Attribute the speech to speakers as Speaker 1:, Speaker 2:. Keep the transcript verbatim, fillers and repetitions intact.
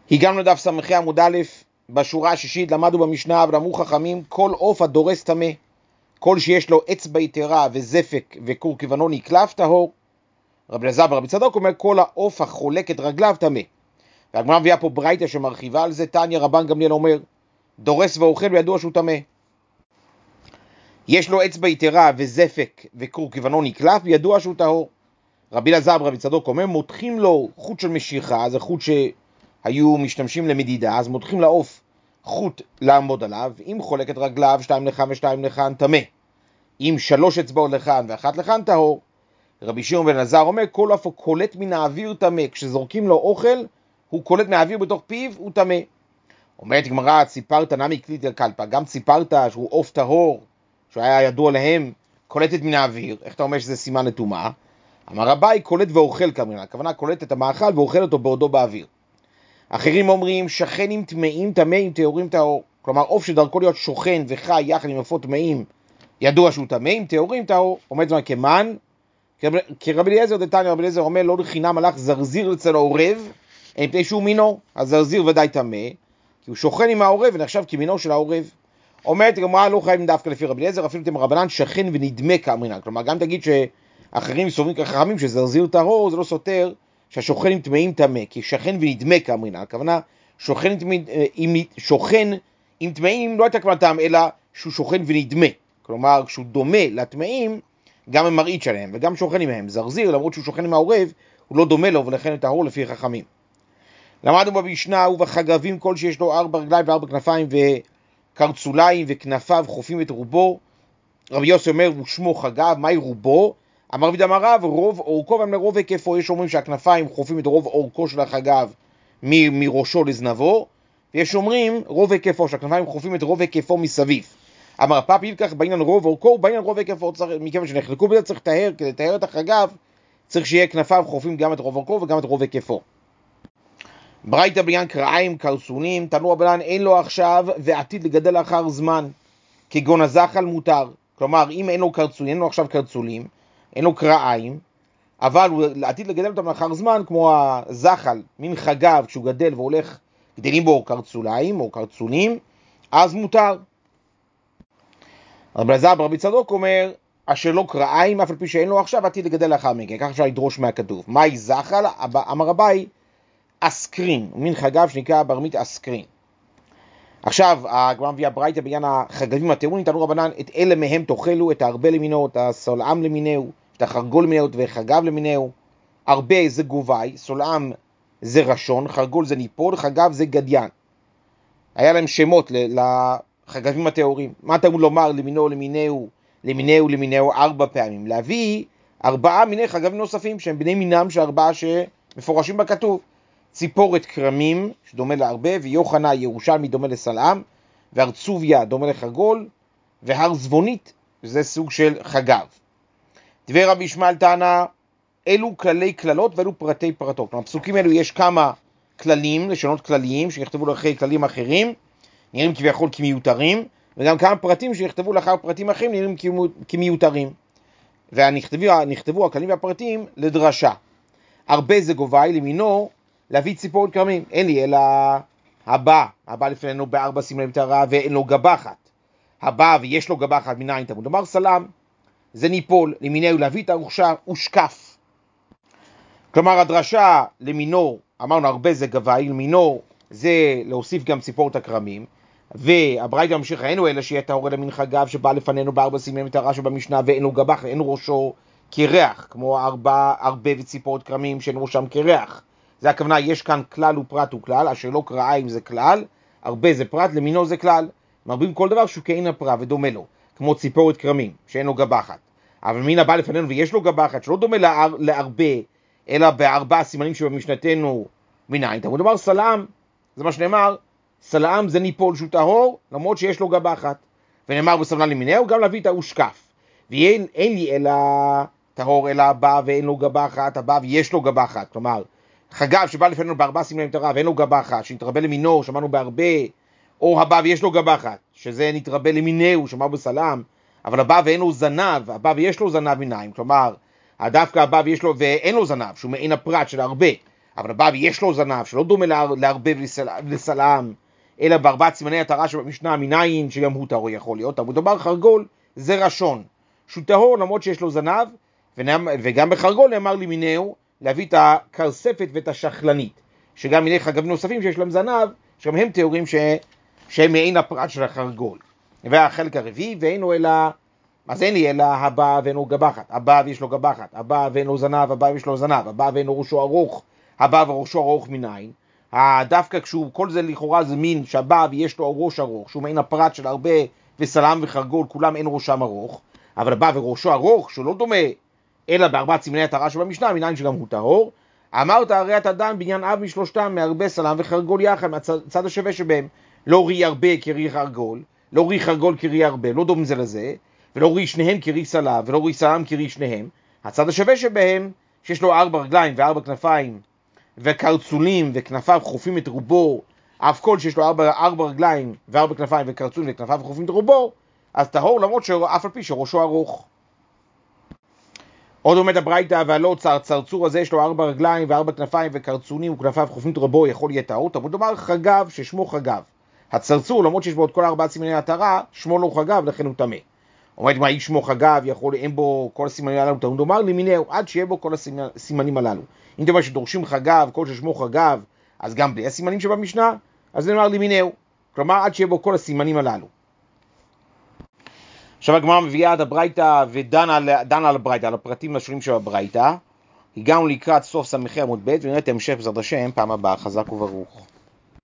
Speaker 1: הגענו לדף סמכי עמוד א', בשורה השישית, למדו במשנה ואמרו חכמים, כל עוף הדורס טמא, כל שיש לו אצבע יתרה וזפק וקור כיוונוני קלף טהור. רבי אלעזר ברבי צדוק אומר, כל העוף החולק את רגליו טמא. והגמרא מביאה פה ברייתא שמרחיבה על זה, תניא רבן גמליאל אומר, דורס ואוכל וידוע שהוא טמא. יש לו אצבע יתרה וזפק וקור כיוונוני קלף, וידוע שהוא טהור. רבי אלעזר ברבי צדוק אומר, מותחים לו חוט של משיכה, זה חוט שהיו משתמשים למדידה, אז מותחים לעוף חוט לעמוד עליו, אם חולק את רגליו, שתיים לכאן ושתיים לכאן, טמא. אם שלוש אצבעות לכאן ואחת לכאן, טהור. רבי שמעון בן אלעזר אומר, כל עוף קולט מן האוויר טמא, כשזורקים לו אוכל, הוא קולט מהאוויר בתוך פיו, הוא טמא. אומרת גמרא, ציפרת נמי כלי דקלפא, גם ציפרת שהוא עוף טהור, שהוא היה ידוע להם, קולטת מן האוויר, איך אתה אומר שזה סימן לטומאה? אמר אביי, קולט ואוכל כמובן, הכוונה קולט את המאכל ואוכל אותו בעודו באוויר. אחרים אומרים, שכנים טמאים טמאים טהורים טהור, כלומר עוף שדרכו להיות שוכן וחי יחד עם עופות טמאים, ידוע שהוא טמאים טהורים טהור. עומד זמן כמן, כרבי אליעזר דתניא, רבי אליעזר אומר, לא לחינם הלך זרזיר אצל העורב, מפני שהוא מינו, אז זרזיר ודאי טמא, כי הוא שוכן עם העורב ונחשב כמינו של העורב. אומרת גמרא, לא חייבים דווקא לפי רבי אליעזר, אפילו אתם רבנן שכן ונדמה כאמרינן, כלומר גם תגיד שאחרים סוברים כחכמים שזרזיר טהור, זה לא סותר שהשוכנים טמאים טמא, כי שכן ונדמה כאמרינן, הכוונה שוכן עם, שוכן עם טמאים לא הייתה כוונתם, אלא שהוא שוכן ונדמה, כלומר כשהוא דומה לטמאים, גם המראית שלהם וגם שוכן עמהם. זרזיר, למרות שהוא שוכן עם העורב, הוא לא דומה לו ולכן הוא טהור לפי חכמים. למדנו במשנה, ובחגבים כל שיש לו ארבע רגליים וארבע כנפיים וקרצוליים וכנפיו חופים את רובו. רבי יוסי אומר, ושמו חגב, מהי רובו? אמר רבי אמר רב, רוב אורכו והם לרוב היקפו. יש אומרים שהכנפיים חופים את רוב אורכו של החגב מ- מראשו לזנבו, ויש אומרים רוב היקפו, שהכנפיים חופים את רוב היקפו מסביב. אמר הפאפ ילקח בעניין רוב אורכו ובעניין רוב היקפו, מכיוון שנחלקו בזה צריך לטהר, כדי לטהר את החגב צריך שיהיה כנפיו חופים גם את רוב אורכו וגם את רוב היקפו. ברייתא בעניין קרעיים קרצונים, תנו רבנן אין לו עכשיו ועתיד לגדל לאחר זמן, כגון הזחל מותר. כלומר אם אין לו קרצולים, אין לו עכשיו קרצולים, אין לו קרעיים, אבל הוא עתיד לגדל אותם לאחר זמן, כמו הזחל, מין חגב, כשהוא גדל והולך, גדלים בו קרצוליים או קרצונים, אז מותר. רבי אלעזר ברבי צדוק אומר, אשר לא קרעיים, אף על פי שאין לו עכשיו, עתיד לגדל לאחר מכן. כך אפשר לדרוש מהכתוב. מהי זחל? אמר אביי, אסקרין, מין חגב שנקרא ברמית אסקרין. עכשיו, הגמרא מביאה ברייתא בעניין החגבים הטהורים, תנו רבנן, את אלה מהם תאכלו, את ההרבה למינו, את הסולעם למיניהו, את החרגול למיניהו, וחגב למיניהו. הרבה זה גובי, סולעם זה ראשון, חרגול זה ניפול, חגב זה גדיין. היה להם שמות לחגבים הטהורים. מה תמוד לומר למינו, למיניהו, למיניהו, למיניהו ארבע פעמים? להביא ארבעה מיני חגבים נוספים, שהם בני מינם של ארבעה שמפורשים בכתוב. ציפורת קרמים, שדומה להרבה, ויוחנה ירושלמי דומה לסלעם, והרצוביה דומה לחרגול, והר זבונית, זה סוג של חגב. דבר רבי ישמעאל טענה, אלו כללי כללות ואלו פרטי פרטות. כלומר, בפסוקים אלו יש כמה כללים, לשונות כלליים, שנכתבו לאחרי כללים אחרים, נראים כביכול כמיותרים, וגם כמה פרטים שנכתבו לאחר פרטים אחרים, נראים כמיותרים. ונכתבו הכללים והפרטים לדרשה. הרבה זה גובי, למינו, להביא ציפורת קרמים. אין לי, אלא הבא, הבא לפנינו בארבע סימני מטרה, ואין לו גבחת. הבא ויש לו גבחת, מנין תמוד. אמר סלם, זה ניפול, למיניהו להביא את הרוכשה, ושקף. כלומר, הדרשה למינו, אמרנו הרבה זה גבי, למינו זה להוסיף גם ציפורת הקרמים, והברייתא ממשיך, ראינו אלא שיהיה טהור אלא מן חגב שבא לפנינו בארבע סימני מטרה שבמשנה, ואין לו גבחת, אין ראשו כריח, כמו ארבע, הרבה וציפורת קרמים שאין ראשם כריח. זה הכוונה, יש כאן כלל ופרט וכלל, אשר לא קרעיים זה כלל, הרבה זה פרט, למינו זה כלל. מרבים כל דבר שהוא כאין הפרט ודומה לו, כמו ציפורת קרמים, שאין לו גבחת. אבל מן הבא לפנינו ויש לו גבחת, שלא דומה להר, להרבה, אלא בארבע סימנים שבמשנתנו מנין. תמוד אמר סלעם, זה מה שנאמר, סלעם זה ניפול שהוא טהור, למרות שיש לו גבחת. ונאמר בסבנה למיניהו, גם להביא את הושקף. ואין אין לי אלא טהור, אלא הבא ואין לו גבחת, הבא ויש לו גבחת. כלומר, חגב שבא לפנינו בארבע סימני מטרה ואין לו גבחת, שנתרבה למינו, שמענו בהרבה, או הבא ויש לו גבחת, שזה נתרבה למינהו, שמענו בסלם, אבל הבא ואין לו זנב, הבא ויש לו זנב מניים, כלומר, דווקא הבא ויש לו ואין לו זנב, שהוא מעין הפרט של הרבה, אבל הבא ויש לו זנב, שלא דומה להרבה ולסלם, אלא בארבעת סימני התרה שבמשנה מניין, שגם הוא טהור יכול להיות. תלמוד לומר חרגול זה ראשון, שהוא טהור למרות שיש לו זנב, וגם בחרגול נאמר לימינהו, להביא את הקרספת ואת השחלנית, שגם מיני חגבים נוספים שיש להם זנב, שגם הם טהורים ש... שהם מעין הפרט של החרגול. והחלק הרביעי, ואינו אלא, אז אין לי אלא הבא ואינו גבחת, הבא ויש לו גבחת, הבא ואינו זנב, הבא ויש לו זנב, הבא ואינו ראשו ארוך, הבא וראשו ארוך מניין. דווקא כשהוא, כל זה לכאורה זה מין שהבא ויש לו ראש ארוך, שהוא מעין הפרט של הרבה וסלם וחרגול, כולם אין ראשם ארוך, אבל הבא וראשו ארוך, שהוא לא דומה אלא בארבעת סימני התרה שבמשנה, מניין שגם הוא טהור. אמרת הרי אתה דן בעניין אב משלושתם, מהרבה סלם וחרגול יחד, מהצד השווה שבהם, לא רי הרבה כרי חרגול, לא רי חרגול כרי הרבה, לא דומים זה לזה, ולא רי שניהם כרי סלם, ולא רי סלם כרי שניהם. הצד השווה שבהם, שיש לו ארבע רגליים וארבע כנפיים, וקרצולים וכנפיו חופים את רובו, אף כל שיש לו ארבע, ארבע רגליים וארבע כנפיים וקרצולים וכנפיו חופים את רובו, אז טהור למרות שאף על פי שראשו ארוך. עוד עומד הברייתא, והלא צרצור הזה יש לו ארבע רגליים וארבע כנפיים וקרצונים וכנפיו חופים את רובו, יכול יהיה טהור. תלמוד לומר חגב ששמו חגב. הצרצור למרות שיש בו את כל ארבעת סימני התרה, שמו לא חגב, לכן הוא טמא. עומד מה איש שמו חגב, יכול אין בו כל הסימנים הללו, תלמוד לומר לימינהו, עד שיהיה בו כל הסימנים הללו. אם דבר שדורשים חגב, כל ששמו חגב, אז גם בלי הסימנים שבמשנה, אז נאמר לימינהו, כלומר עד שיהיה בו כל הסימנים הללו. עכשיו הגמרא מביאה את הברייתא ודנה על, על הברייתא, על הפרטים השונים של הברייתא. הגענו לקראת סוף סמכי עמוד ב' ונראה את המשך בעזרת השם פעם הבאה. חזק וברוך.